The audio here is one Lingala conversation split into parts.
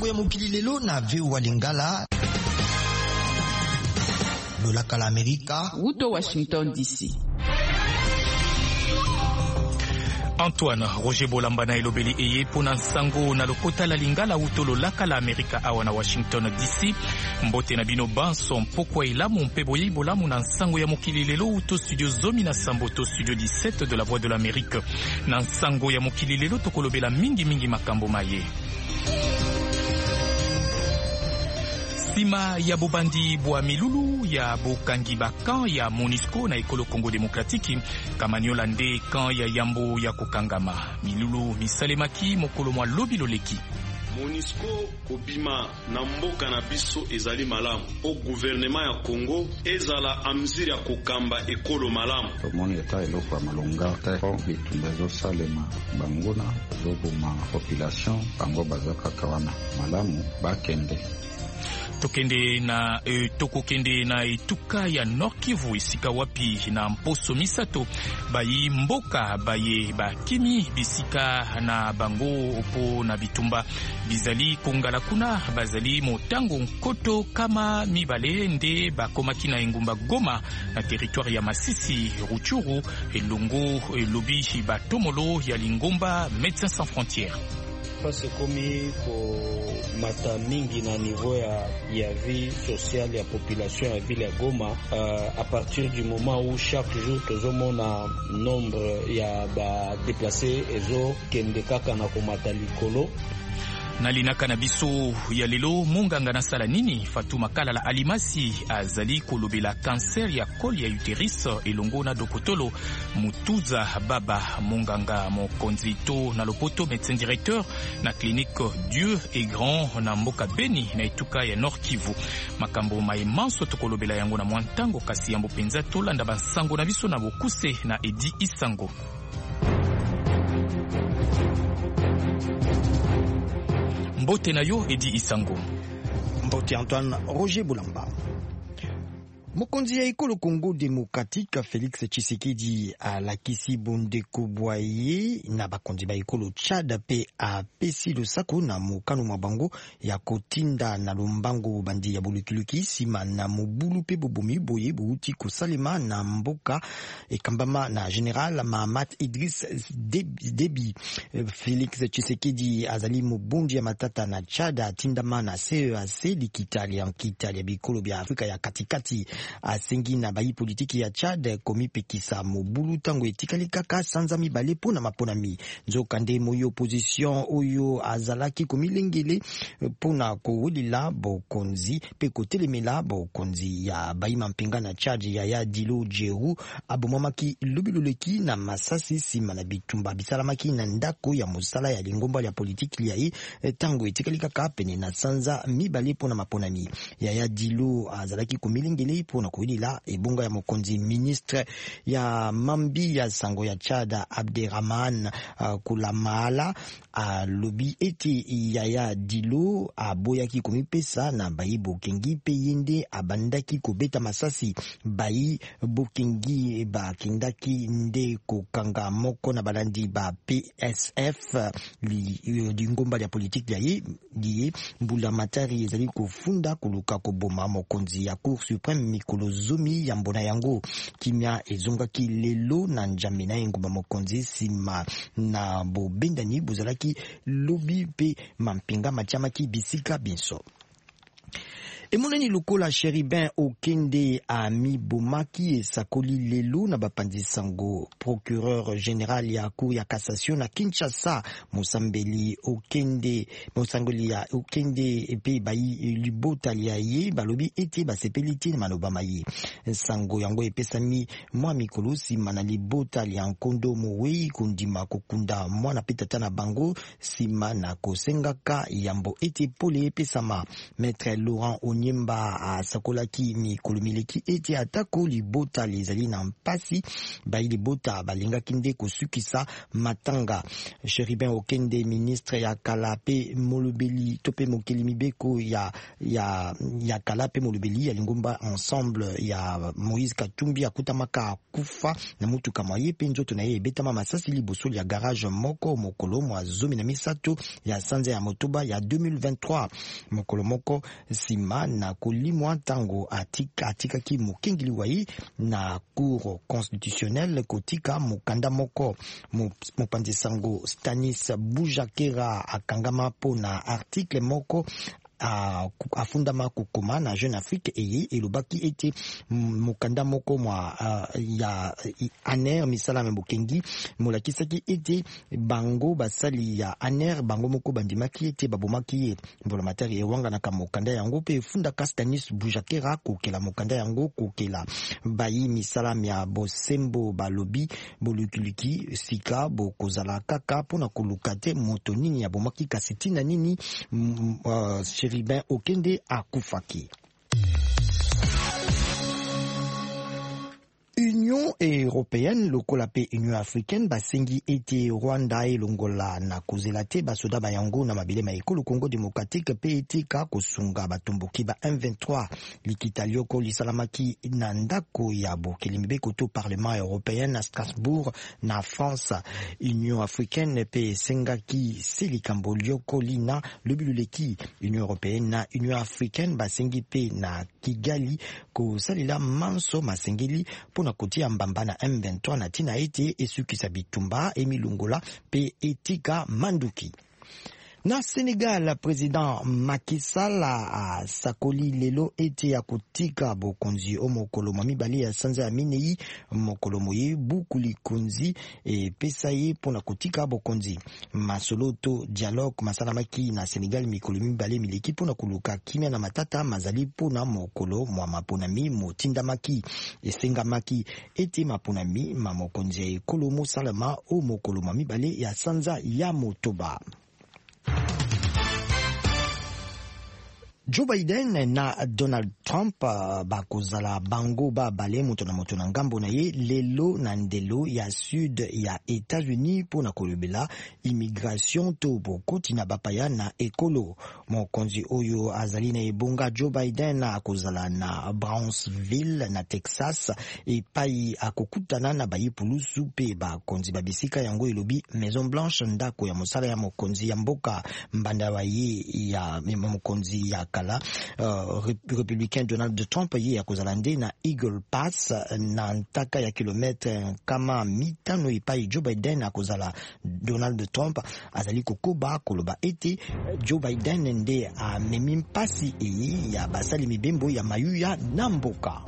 ya mokili lelo na VOA Lingala. Lolaka la Amerika. Wuto Washington DC. Antoine Roger Bolamba na elobeli eye pona nsango na lokota la Lingala wuto lolaka la Amerika awa na Washington DC. Mbote na bino banso mpokwa ilamu mpe boye bolamu na nsango ya mokili lelo wuto studio zomi na samboto studio 17 de la Voix de l'Amérique. Na nsango ya mokili lelo tokolobela mingi makambo maye. Sima ya bobandi bwa milulu ya bokangi bakan ya MONUSCO na ekolo Congo Demokratiki kamaniola nde kan ya yambo ya kokangama milulu misalemaki mokolo mwa lobi loleki. MONUSCO kobima na mboka na biso ezali malamu o gouvernement ya Congo ezala amziri ya kokamba ekolo malamu tomoni eta eloko ya malonga te bitumba ezosalema bangona ezoboma population bango bazakaka wana malamu bakende. Tokokende na etuka ya Nord Kivu isika wapi na mposo misato bayi mboka baye bakimi bisika na bango opo na bitumba bizali kongala kuna bazali motango nkoto kama mibale nde bakomaki na engumba Goma na territoire ya Masisi Ruchuru elongo elobi batomolo ya Lingomba Médecins Sans Frontières. Parce komi ko mata mingi na niveau ya vie sociale ya population ya ville ya Goma à partir du moment où chaque jour tozomona nombre ya ba déplacés ezo kende kaka na komata likolo. Nalinaka na biso ya lelo munganga na sala nini Fatuma Kala la Alimasi azali kolobela cancer ya col ya uterus elongo na dokotolo Mutuza Baba munganga mokonzi to na lopoto médecin directeur na clinique Dieu est grand na mboka Beni na etuka ya Nord Kivu. Makambo maimanso tokolobela yango na mwantango kasi yambo penza tolanda bansango na biso na bokuse na Edi Isango. Mbote na yo Edi Isango. Mbote Antoine Roger Bolamba. Mokonzi ya ekolo Congo Démocratique Félix Tshisekedi alakisi bondeko bwaye na bakonzi ba ekolo Tchad pe a pesi losako na mokano mabango ya kotinda na lombango bandi ya bolukiluki sima na mobulu pe bobomi boye bouti kosalema na mboka ekambama na General Mahamat Idriss Déby. Félix Tshisekedi azali mobundi ya matata na Tchad atindama na CEAC likitali ya bikolo bya Afrika ya katikati. Asengi na bayi politiki ya Chad komi pekisa mobulu tango etikali kaka sanza mibale pona maponami nzokande moyo opposition oyo azalaki komi lengele pona kowulila bokonzi pe kotelemela bokonzi ya bayi mampinga na Chad ya Dilo Jeru abomamaki lubiluleki na masasi sima na bitumba bisalamaki na ndako ya musala ya lingomba ya politiki ya tango etikali kaka pene na sanza mibale pona maponami ya Dilo azalaki komi lengele na kuilila ebunga ya mokonzi ministre ya mambi ya sango ya Chad Abderrahman Kulamala lobi eti ya Dilo aboyaki komipesa na bayi bokengi pe yende abandaki kobeta masasi bayi bokengi bakendaki nde kokanga moko na balandi ba PSF lingomba ya politiki ya ye mbula matari ezali kufunda kuluka koboma mokonzi ya Cour suprême mikolo zomi ya mbona yango kimia ezongaki lelo na njambe na engumba mokonzi sima na bobendani bozalaki lobi pe mampinga matiamaki bisika binso. Emonani lokola Cherubin Okende ami bomaki esakoli lelo na bapanzi sango procureur général ya cour ya cassation na Kinshasa Musambeli Okende Musangoli ya Okende epe bayi libota liaye balobi ete basepeliti na maloba mayi sango yango epesami mwa mikolo sima na libota lia nkondo mowei kundima kokunda mwana petata na bango sima na kosengaka yambo ete pole epesama. Maître Laurent Bonyemba Sakolaki mikolo mileki ete atako libota lezali na mpasi bayi libota balinga kinde kosukisa matanga. Cherubin Okende ministre ya Kalape Molobeli tope mokeli mibeko ya Kalape Molobeli ya lingomba ensemble ya Moïse Katumbi akutamaka kufa na mutuka mwaye penjo tunaye ebetama masasi liboso ya garage moko mokolo mwa 13 ya sanza ya motoba ya 2023 mokolo moko sima na kolimwa tango atika ki mokengili wayi na cour constitutionnelle kotika mukanda moko mopanzi sango Stanis Bujakera akangama po na article moko afundama kukoma na Jeune Afrique eye elobaki ete mukanda moko mwa ya aner misala mbokengi molakisaki ete bango basali ya aner bango moko bandimaki ete babomaki mbolomatari ewanga na kamokanda yango pe funda Stanis Bujakera kokela mokanda yango kokela bayi misala ya bosembo balobi bolukuluki sika bokozala kaka pona kolukate moto nini ya bomaki kasitina nini Cherubin Okende akufaki. Union européenne lokola pe Union africaine basengi ete Rwanda elongola na kozela te basoda bayango na mabele ma ekolo Congo démocratique pe etika kosunga batomboki ba M23 likita lioko lisalamaki na ndako ya bokeli mibeko to parlement européen na Strasbourg na France. Union africaine pe sengaki selikambo lioko lina lebiluleki Union européenne na Union africaine basengi pe na Kigali kosalela manso masengeli pona kotia mbamba na M23 na tina ete esukisa bitumba emilungola pe etika manduki. Na Sénégal, président Macky Sall a sakoli lelo ete ya kutika bokonzi omokolo mibale ya sanza ya minei mokolo moye bukuli konzi e pesa ye pona kutika bokonzi masoloto dialogue masalamaki na Sénégal mikolo mibale mileki pona kuluka kimia na matata mazali pona mokolo mwa maponami motindamaki esengamaki ete maponami mamokonzi ya ekolo mosalama omokolo mibale ya sanza ya motoba. Joe Biden na Donald Trump bakozala bango ba bale moto na ngambo na ye lelo na ndelo ya sud ya États-Unis pona kolobela immigration to bokoti na bapaya na ekolo. Mokonzi oyo azali na ebonga Joe Biden akozala na Brownsville na Texas epai akokutana na bayipulusu pe bakonzi babisika yango elobi Maison Blanche ndako ya mosala ya mokonzi ya mboka mbanda wa ye ya mokonzi ya républicain Donald Trump ye akozalande na Eagle Pass na ntaka ya kilometre kama mitano epai Joe Biden akozala Donald Trump azali kokoba koloba ete Joe Biden nde amemi mpasi eye ya basali mibembo ya mayuya na mboka.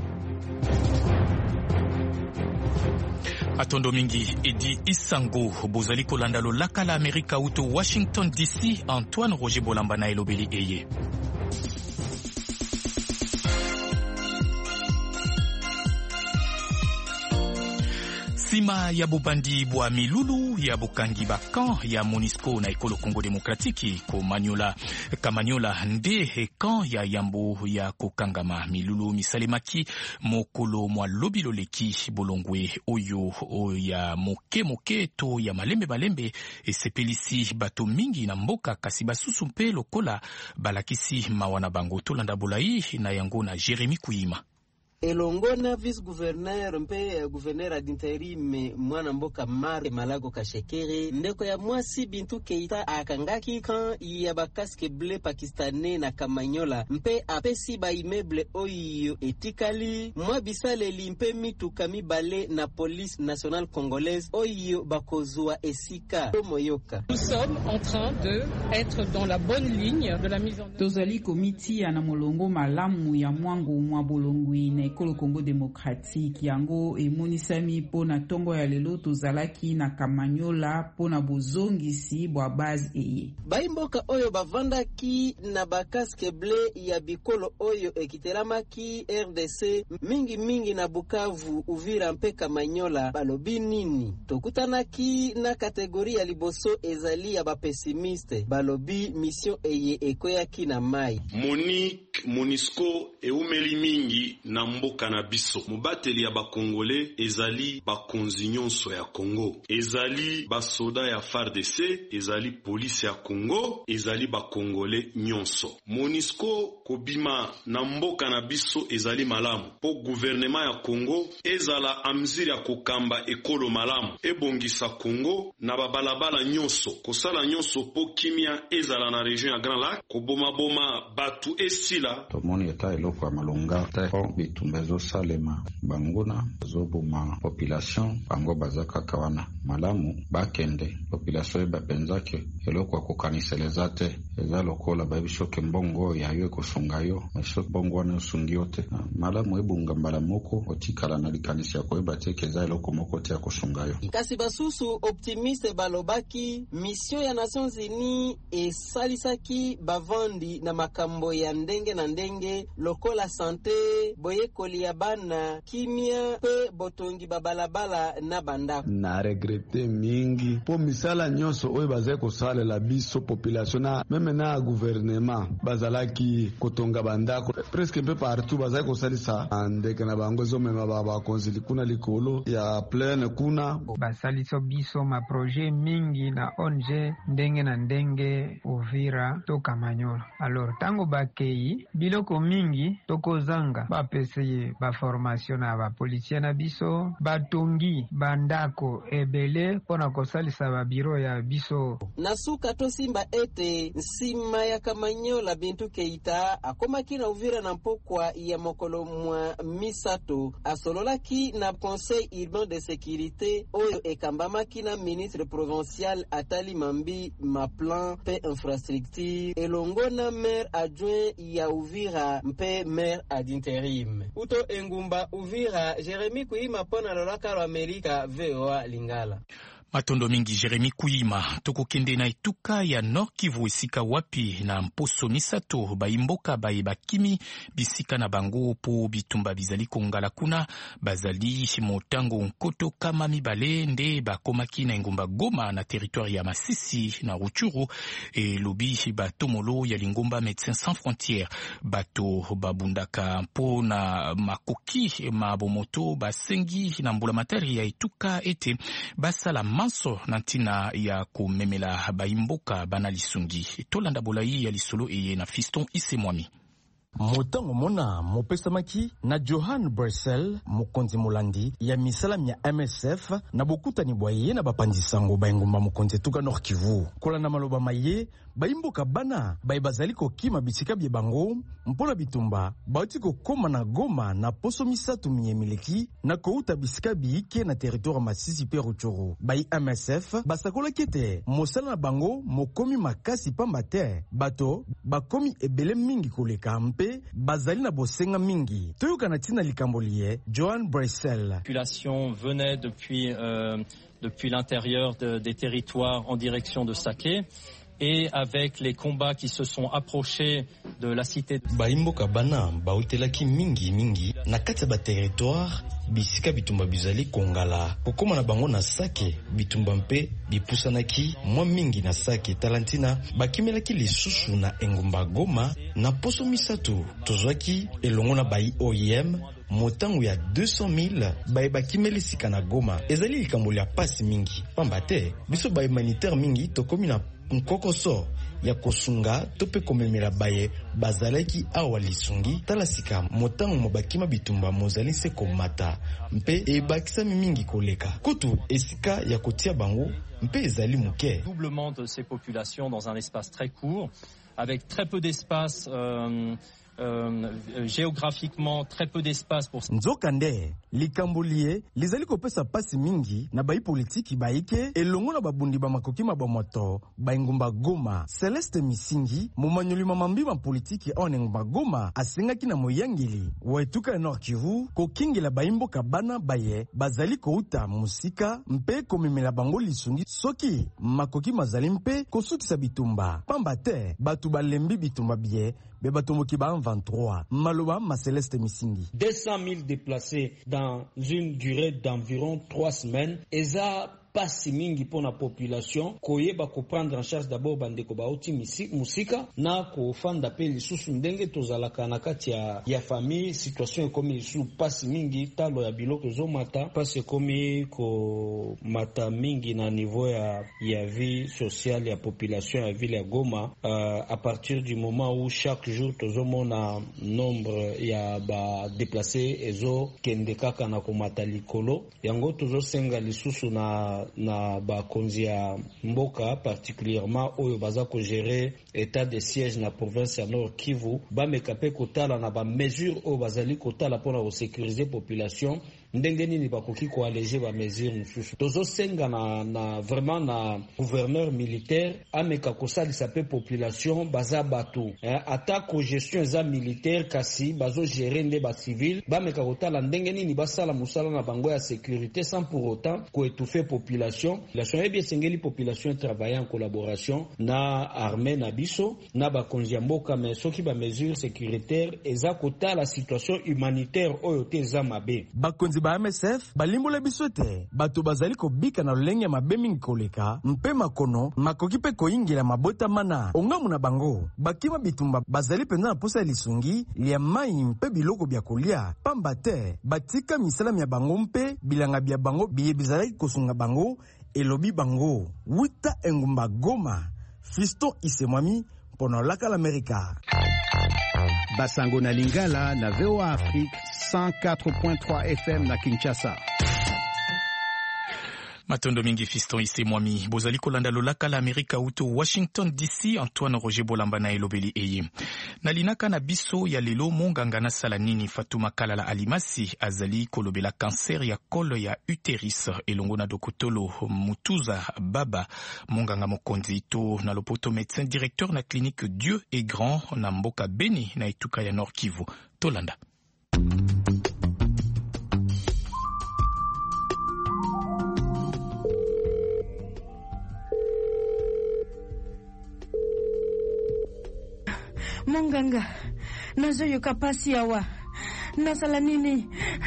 Atondo mingi Edi Isango bozali kolanda lolaka la Amerika uto Washington DC. Antoine Roger Bolamba na elobeli eye. Sima ya bobandi bwa milulu ya bokangi bakan ya Monisco na ekolo Congo Demokratiki ko Kamanyola nde kan ya yambo ya kokangama milulu misalemaki mokolo mwa lobilo leki bolongwe oyo ya moke to ya malembe esepelisi bato mingi na mboka kasi basusu mpe lokola balakisi mawana bango tolanda bolai na yango na Jeremy Kuyima. Elongona vice-gouverneur mpe gouverneur ad interim mwana mboka Mare Malago Kashekere ndeko ya mwasi Bintu Keita akangaki kan ya bakaske ble pakistanais na Kamanyola mpe apesi ba immeuble oyo etikali mwa bisaleli mpe mituka mibale na police nationale congolaise oyo bakozwa esika moyoka. Nous sommes en train de être dans la bonne ligne de la mise en œuvre. Tozali komiti ya na molongo malamu ya mwangu mwa bolongwi ekolo Congo démocratique yango emonisami pona tongo ya lelo tozalaki na Kamanyola pona bozongisi bwa base eye. Baimboka oyo bavandaki na bakaske ble ya bikolo oyo ekitelamaki RDC mingi na Bukavu, Uvira mpe Kamanyola balobi nini? Tokutanaki na kategori ya liboso ezali ya bapesimiste balobi mission eye ekoyaki na mai. Monique Monisco eumeli mingi na mboka na biso. Mubateli ya bakongole ezali bakonzi nyonso ya Congo, ezali basoda ya FARDC, ezali polisi ya Congo, ezali bakongole nyonso. Monisco kobima na mboka na biso ezali malamu po gouvernement ya Congo ezala amziri ya kokamba ekolo malamu ebongisa Congo na babalabala nyonso kosala nyonso po kimia ezala na region ya Grand Lac koboma batu esila tomoni eta eloko ya malonga te bitumba ezosalema banguna zoboma population bango bazaka kawana malamu bakende population ebapenzake eloko ya kokaniseleza te eza lokola babishoke mbongo yayo ekosunga yo mashoke mbongo wana osungi yo te malamu ebunga mbala moko otikala na likanisi ya koyeba te keza eloko moko te ya kosunga yo. Kasi basusu optimiste balobaki mission ya Nations Unies esalisaki bavandi na makambo ya ndenge na ndenge lokola sante boyekoli ya bana kimia pe botongi babalabala na banda. Na regrete mingi po misala nyonso oyo bazali kosalela biso population na meme na gouvernement bazalaki kotonga bandako presque mpe partout bazali kosalisa ndeke na bango ezomema bakonzi kuna likolo ya plaine kuna basaliso biso ma projet mingi na ONG ndenge na ndenge Uvira to Kamanyola. Alors tango bakei biloko mingi tokozanga bapeseye ba formation na ba policier na biso batongi bandako ebele pona kosalisa ba biro ya biso. Nasuka to simba ete nsima ya Kamanyola Bintu Keita akomaki na Uvira na mpokwa ya mokolo mwa misato asololaki na conseil urbain de sécurité oyo ekambamaki na ministre provincial Atali Mambi ma plan pe infrastructure elongo na maire adjoint ya Uvira mpe maire ad interim. Uto Engumba Uvira, Jeremy Kuima pona lolaka lo Amerika VOA Lingala. Matondo mingi Jeremy Kuima tokokende na etuka ya Nord Kivu esika wapi na mposo misato baimboka bayeba kimi bisika na bango po bitumba bizali kongala kuna bazali motango nkoto kama mibale nde bakomaki na engumba Goma na territoire ya Masisi na Ruchuru e lobi batomolo ya lingomba Médecins Sans Frontières bato babundaka mpo na makoki mabomoto basengi na mbula materi ya etuka ete basala manso na ntina ya kumemela baimboka bana lisungi. Tolanda bolai ya lisolo eye na Fiston Isemwami. Motango mona mopesamaki na Johan Bressel mokonzi molandi ya misalam ya MSF na bokutani bwaye na bapanzisango baingumba mokonzi tuka Nord Kivu. Kola na maloba maye baimboka bana bazali kokima bisika bye bango mpona bitumba bauti kokoma na Goma na poso misatu mileki na kouta bisika biike na territoire Masisi pe Ruchuru. Bai MSF basakola kete mosala na bango mokomi makasi pamba te bato bakomi ebele mingi koleka mpe bazali na bosenga mingi. Toyoka na tina likambolie Johan Bressel. La population venait depuis l'intérieur des territoires en direction de Saké. Et avec les combats qui se sont approchés de la cité baimboka bana bautelaki mingi na kati ba territoire bisika bitumba bizali kongala kokoma na bango na Sake bitumba mpe bipusanaki mwa mingi na Sake talantina bakimelaki lisusu na engumba Goma na poso misato tozwaki elongo na bai OIM motangu ya 200,000 baibakimeli sika na Goma ezali likambo ya pasi mingi pamba te biso ba humanitaire mingi tokomi na nkokoso ya kosunga tope komemela baye bazalaki awa lisungi tala sika motango mobakima bitumba mozali se komata mpe ebakisa mingi koleka kutu esika ya kotia bango mpe ezali muke. Doublement de ces populations dans un espace très court avec très peu d'espace géographiquement très peu d'espace pour nzokande likambolie lizali kopesa pasi mingi na bai politiki baike elongo na babundi ba makoki mabamoto baingumba Goma. Celeste Misingi mumanyuli mamambi ma politiki onengumba Goma asengaki na moyangeli waetuka Nord Kivu kokingela baimbo kabana baye bazali kouta musika mpe komemela bango lisungi soki makoki mazali mpe kosutisa bitumba pamba te batu balembi bitumba bie Bebatomoki ba 23. Maloba ma Celeste Misingi. 200 000 déplacés dans une durée d'environ 3 semaines. Et ça, pas si mingi pour la population. Koyeba ko prendre en charge d'abord bandeko baoti musika na ko fanda pe lisusu ndenge tozalaka na kati ya famille situation ekomi lisusu pas si mingi talo ya biloko zomata pas ekomi ko mata mingi na niveau ya vie sociale ya population ya ville ya Goma à partir du moment où chaque jour tozomona nombre ya ba déplacés ezo kende kaka na ko mata likolo yango tozosenga lisusu na bakonzi ya mboka particulièrement oyo baza ko gérer état de siège na province ya Nord Kivu bameka pe kotala na ba mesure oyo bazali kotala pona ko sécuriser population ndenge nini bakoki ko alléger ba mesure mususu tozosenga na vraiment na gouverneur militaire ameka kosalisa pe population baza bato ata ko gestion za militaire kasi bazo gérer nde ba civil bameka kotala ndenge nini basala musala na bango ya sécurité sans pour autant ko étouffer population et bien sengeli population travailler en collaboration na armée na biso na bakonzi ya mboka mais soki ba mesure sécuritaire eza kota la situation humanitaire oyo te eza mabe bakonzi ba MSF balimbola biso te bato bazali kobika na lolenge mabe mingi koleka mpe makono makoki pe koyingela mabota mana ongamu na bango bakima bitumba bazali penza na posa lisungi lia mai mpe biloko bya kolia pamba te batika misala ya bango mpe bilanga bya bango biye bizali kosunga bango elobi bango wuta engumba Goma. Fiston Isemwami pona laka l'Amerika. Basango na Lingala na VOA Afrique 104.3 FM na Kinshasa. Matondo mingi Fiston Isemwami bozali kolanda lolaka la Amerika uto Washington DC. Antoine Roger Bolamba na elobeli eye nalinaka na biso ya lelo monganga na sala nini Fatuma Kalala Alimasi azali kolobela cancer ya kolo ya uterus elongo na dokotolo Mutuza Baba monganga mokonzi to na lopoto médecin directeur na clinique Dieu est grand na mboka Beni na etuka ya Nord Kivu tolanda. Monganga, nazoyoka pasi awa. Nasala nini?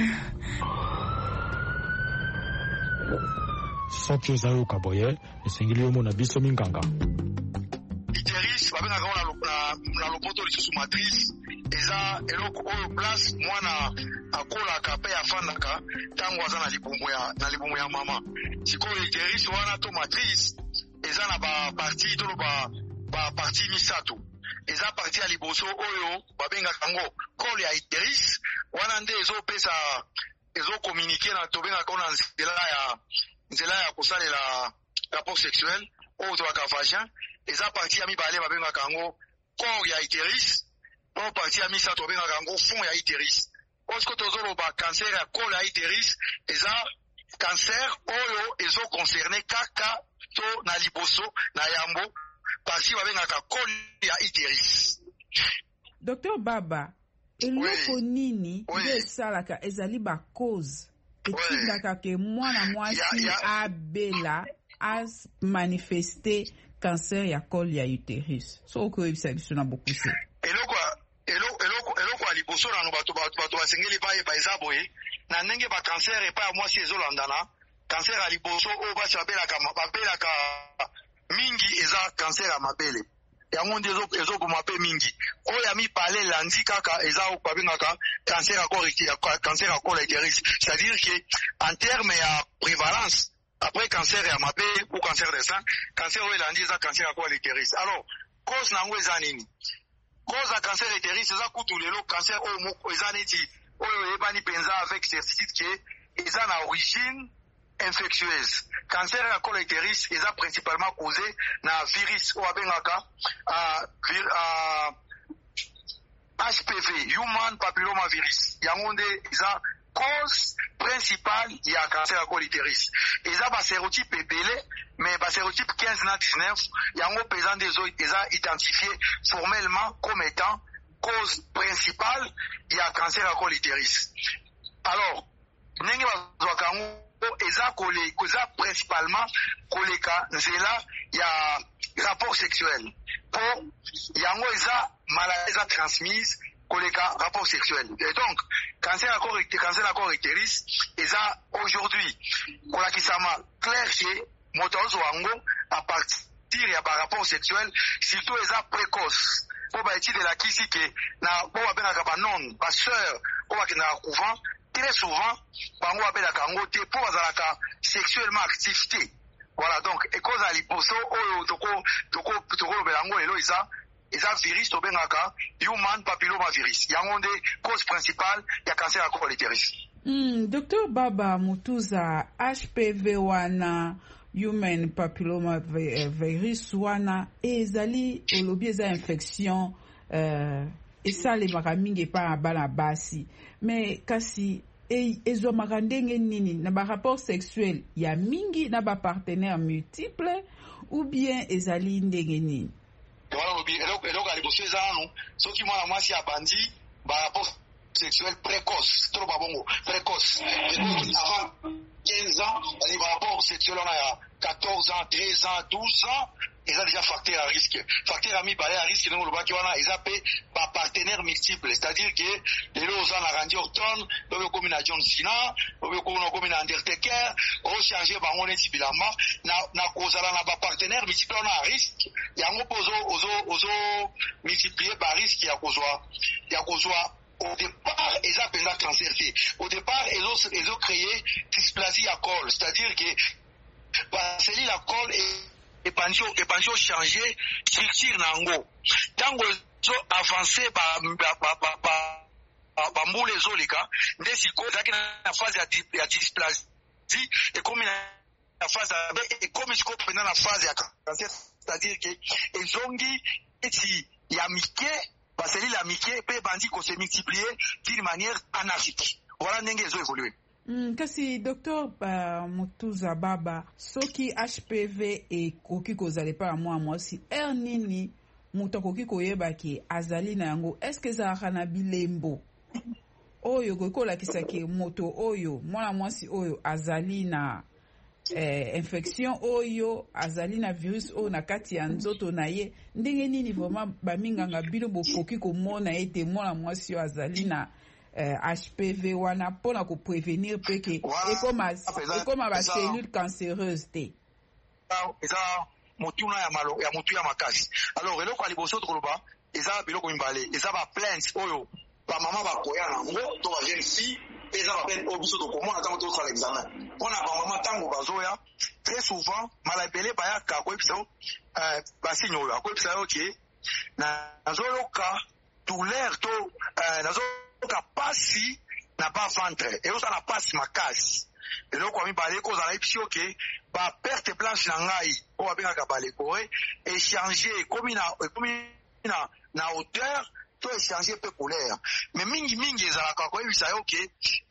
Soki ozayoka boye, esengeli yo mona biso minganga. Iteris, babengaka na lopoto lisusu matrice, eza eloko oyo place mwana akolaka pe afandaka tango aza na libumu ya mama. Sikoyo iteris wana to matrice, eza na ba parti to ba parti misato. Eza parti ya liboso oyo babengaka ngo col ya uterus wana nde ezo communiquer na tobengaka ona nzela ya kosalela rapport sexuel oyo tobaka vagin. Eza parti ya mibale babengaka ngo corps ya uterus oyo parti ya misato babengaka ngo fond ya uterus. Osko tozoloba cancer ya col ya uterus eza cancer oyo ezo concerne kaka to na liboso na yambo parti babengaka col ya uterus. Docteur Baba, eloko nini esalaka ezali ba cause etindaka ke mwana mwasi abela as manifester cancer ya col ya uterus? So koyebisa biso na bokuse eloko ya liboso nano bato basengeli bayeba eza boye na ndenge ba cancer epa ya mwasi ezolandana. Cancer ya liboso oyo basi babelaka mingi eza cancer ya mabele yango nde ezoboma mpe mingi. Oyo ya mibale elandi kaka eza oyo babengaka cancer ya col ya uterus, c'est-à-dire que en terme ya prévalence après cancer ya mabele ou cancer de sein, cancer oyo elandi eza cancer ya col ya uterus. Alors cause nango eza nini? Cause ya cancer ya uterus eza kutu lelo cancer oyo moko eza neti oyo eyebani penza avec certitude ke eza na origine infectieuse. Cancer ya col ya uterus eza principalement causé na virus oyo abengaka HPV, Human Papilloma Virus. Yango nde eza cause principale ya cancer ya col utérus. Eza ba sérotype ebele, mais ba sérotype 15 na 19, yango pesant des autres eza identifié formellement comme étant cause principale ya cancer ya col utérus. Alors, ndenge bazwaka yango eza principalement koleka nzela ya rapport sexuel. Pour yango eza maladie eza transmise koleka rapport sexuel. Et donc, cancer à corps utérus eza aujourd'hui kolakisama clair que motozo wango à partir ya ba rapport sexuel surtout eza précoce. Pour ba étude la kisi que na bo abengaka ba non ba sœur o ba kina couvent très souvent bango abelaka ngo te pour bazalaka sexuellement activité. Voilà, donc cause à liposo oyo toko belango elo eza virus to bengaka human papilloma virus. Yango nde cause principale ya cancer à col utérus. Dr. Baba Mutuza, HPV wana human papilloma virus wana ezali olobi eza infection esalemaka mingi pa bana basi, mais kasi ezomaka ndenge nini na ba rapport sexuel ya mingi na ba partenaire multiple ou bien ezali ndenge nini? Voilà, eloko aliboso eza nanu soki mwana mwasi abandi ba rapport sexuel précoce, trop babongo précoce, avant 15 ans, les rapports sexuels on a 14 ans, 13 ans, 12 ans, ils ont déjà facteur à risque. Facteur à mi balai à risque, nous le bas qui ils appellent par partenaires multiples, c'est-à-dire que les lots en a rendu Orton, le comme une John Cena, le comme une Undertaker, au changer par mon étibilama, na cause à la partenaire multiple on a risque, il y a un ozo multiplié par risque, il y a cause au départ, ils ont appelé la cancer. Au départ, ils ont créé dysplasie à col, c'est-à-dire que parce que la col est pas changé structure nango. Tant que avancé par les zolika, des psychoses qui na phase de dysplasie et comme la phase et comme ils sont pendant la phase de cancer, c'est-à-dire que ils ont dit si il y a miqué parce que la miqué peut bandi qu'on se multiplier d'une manière anarchique. Voilà ndenge ils ont évolué. Kasi Dr. Mutuza Baba, soki HPV ekoki kozala pa mwasi nini mutu akoki koyeba ki azali na yango, eske ezalaka na bilembo oyo kokolakisa ke moto oyo mwana mwasi oyo azali na infection oyo azali na virus oyo na kati ya nzoto na ye, ndenge nini vraiment baminganga bino bokoki komona ete mwana mwasi oyo azali na HPV wana pona ko prévenir peke ekoma ba cellule cancéreuse te. Eza motuna ya mutu ya makasi. Alors eloko aliboso toloba eza biloko mimbale, eza ba plainte oyo ba mama ba koyana ngo to ba jeune fille eza ba plainte obiso to komona tango to sala examen. Ona ba mama tango bazoya très souvent malabele ba ya ka ko episo ba sinyo ya ko episo okay na zoloka douleur to na kapasi na ba ventre et osa na passe makasi eloko ami balé ko za epsio ke ba perte blanche na ngai o ba benga balé ko échanger comme na hauteur to échanger peu couleur mais mingi ezala ka ko ebisa yoke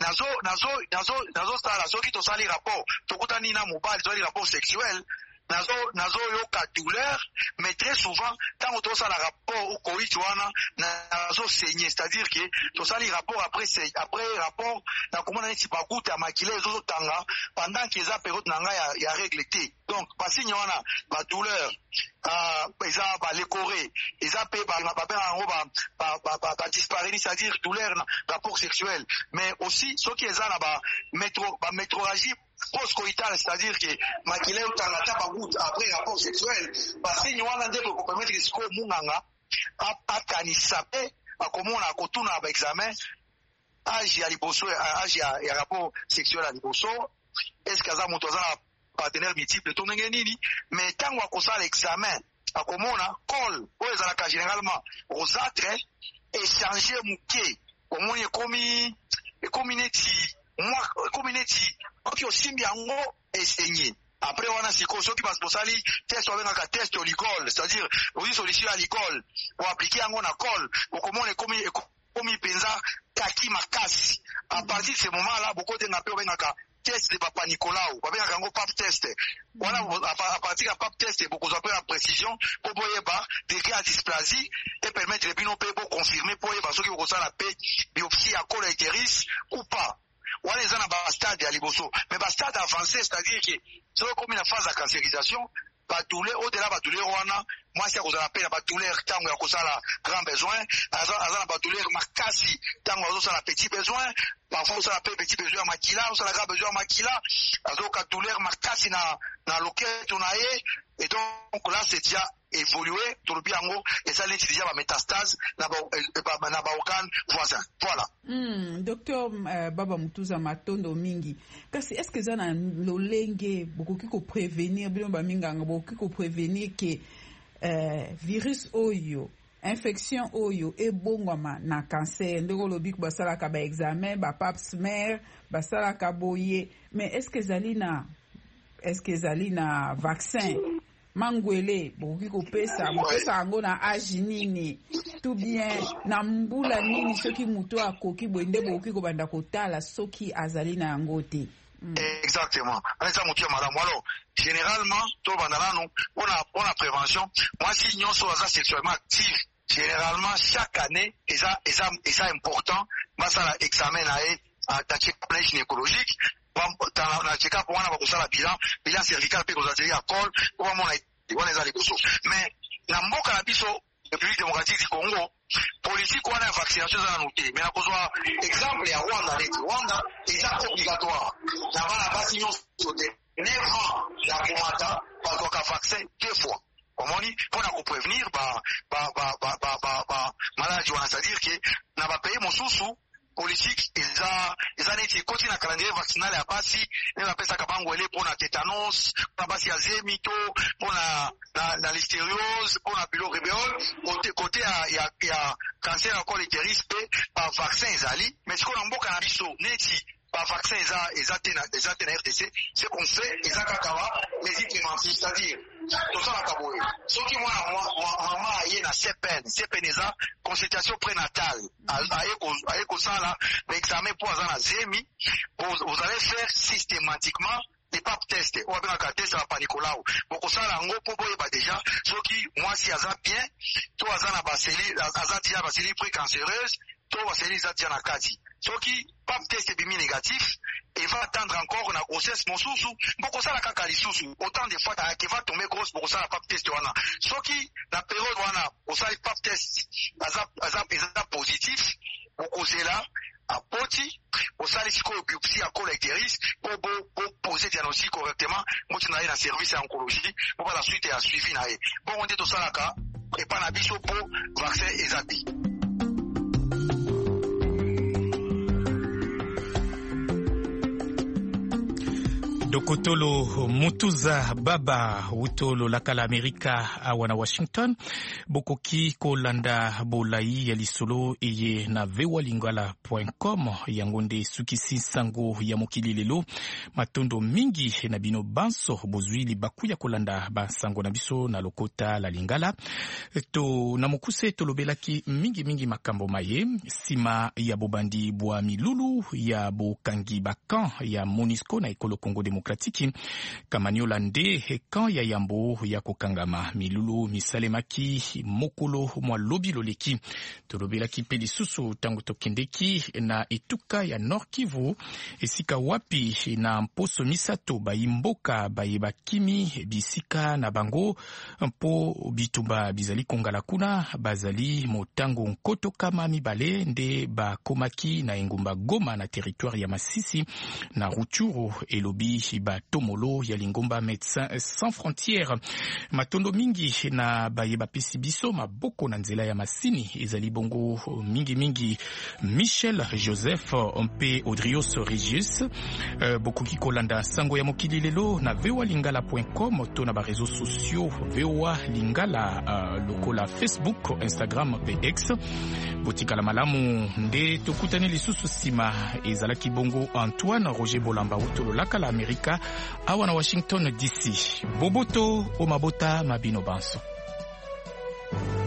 nazo sala soki to sali rapport to kutani na mobile to sali rapport sexuel nazo yoka douleur, mais très souvent, tant que ça le rapport au coïtuana, nazo saigner, c'est-à-dire que tout ça les rapports après rapport, na comment on a dit pas goûte à maquiller les autres tanga, pendant qu'ils a période nanga ya régleté. Donc, parce qu'il y en a, la douleur, ils ont les corées, ils ont payé par disparaître, c'est-à-dire douleur, rapport sexuel, mais aussi, ceux qui ont là-bas, métroragie, post-coïtale, c'est-à-dire que maquiller autant la tapa goutte après rapport sexuel, parce qu'il y a un des pour permettre que ce qu'on munganga, à canisape, à comment on a cotourné avec examen, âge à liposo, âge à rapport sexuel à liposo, est-ce qu'à ça, mon partenaire multiple, ton nini, mais tant qu'on a l'examen, à comment on a col, ou les alaka généralement, rosâtre, échanger mouquet, comment il est community, moi, community, ok, aussi bien en haut, enseigner. après wana siko soki basali test wabengaka test au licol, c'est-à-dire oui solution à licol ou appliquer yango na col okomona komi penza kaki makasi. À partir de ce moment là beaucoup de ngape wabengaka test de Papa Nicolas wabengaka yango pap test wana à partir de pap test beaucoup appelle la précision pour boyeba degré à dysplasie et permettre les bino pour confirmer pour yeba soki boko sala pe biopsie à col utérus ou pas. On est dans un stade à Liboso, mais un stade avancé, c'est-à-dire que c'est comme une phase de cancérisation, au-delà de douleur, moi, c'est à cause de la peine, la douleur, tant qu'on a grand besoin, la douleur, makasi, tant qu'on a petit besoin, parfois on a petit besoin makila, on a grand besoin makila, donc la douleur, makasi, na loquet, on a et donc là, c'est déjà évolué, tout le biango, et ça, c'est déjà la métastase, na baokan voisin. Voilà. Docteur Baba Mutuza Matondo Mingi, est-ce que ça a l'olenge, beaucoup qui prévenir, beaucoup qui prévenir que virus oyo, infection oyo, et bon, na cancer, ndeko lobi basala ka ba examen, ba pap smear, basala ka boye, mais est-ce que zalina vaccin? Mangwele boki kopesa yango na age nini tout bien na mbula nini soki muto akoki bwende boki kobanda kotala soki azali na yango te. Exactement. Anza mutu madame alors généralement to bandana non on a prévention moi si nyonso aza sexuellement active généralement chaque année est important masala examen à check-up gynécologique na check-up wana bakosala bilan cervical pe kozateli ya col po bamona wana eza liboso mais na mboka na biso République démocratique du Congo politique wana ya vaccination eza nanu te mais nakozwa exemple ya Rwanda neti Rwanda eza obligatoire na bana basi nyonso te 9 ans ya komata bazwaka vaccin 2 fois omoni mpona koprévenir maladie wana c'est-à-dire ke na bapays mosusu politique eza neti koti na calendrier vaccinal ya basi ne bapesaka bango ele mpona tétanos mpona basi ya zemi to mpona na listeriose mpona bilorubéole kote ya cancer ya col utérus mpe bavaccin ezali mais sikoyo na mboka na biso neti bavaccin eza te na RDC ce qu'on fait eza kaka les préventifs c'est-à-dire tosalaka boye soki mama aye na CPN eza consultation prénatale aye kosala baexamen mpo aza na zemi vous allez faire systématiquement des pap test oyo abengaka test ya Papa Nicolau bokosala yango mpo boyeba deja soki mwasi aza bien to aza na aza tia baseli précancéreuse to baseli eza tia na kati soki pap test ebimi négatif et va attendre encore na grossesse mosusu bokosala kaka lisusu autant de fois que va tomber grosse bokosala pap test wana soki na période wana osali pap test aza positif bokozela apoti osali sikoyo biopsie ya col utérus po poser diagnostic correctement moti na ye na service ya oncologie po la suite ya suivi na ye bongo nde tosalaka epa na biso po vaccin eza te. Dokotolo Mutuza Baba Utolo Lakala Amerika awana Washington bokoki kolanda bolai ya lisolo eye na vewalingala.com yangonde sukisi sango ya mokili lelo matondo mingi na bino banso bozwili bakuya kolanda basango na biso na lokota la lingala to na mokuse tolobelaki mingi makambo maye sima ya bobandi bwa milulu ya bokangi bakan ya MONUSCO na ekolo Congo Demokratiki Kamanyola nde kan ya yambo ya kokangama milulu misalemaki mokolo mwa lobi loleki tolobelaki pe lisusu tango tokendeki na etuka ya Nord Kivu esika wapi na mposo misato bayimboka bayeba kimi bisika na bango mpo bitumba bizali kongala kuna bazali motango nkoto kama mibale nde bakomaki na engumba Goma na territoire ya Masisi na Ruchuru elobi batomolo ya lingomba Médecins Sans Frontières matondo mingi na bayeba pesi biso maboko na nzela ya masini ezali bongo mingi Michel Joseph mpe Audrios Regius bokoki kolanda sango ya mokili lelo na vewalingala.com to na ba réseaux sociaux VOA Lingala lokola Facebook, Instagram pe X botikala malamu nde tokutani lisusu sima ezalaki bongo Antoine Roger Bolamba utolo Lakala Amerika Amerika awa na Washington DC. Boboto o mabota mabino banso.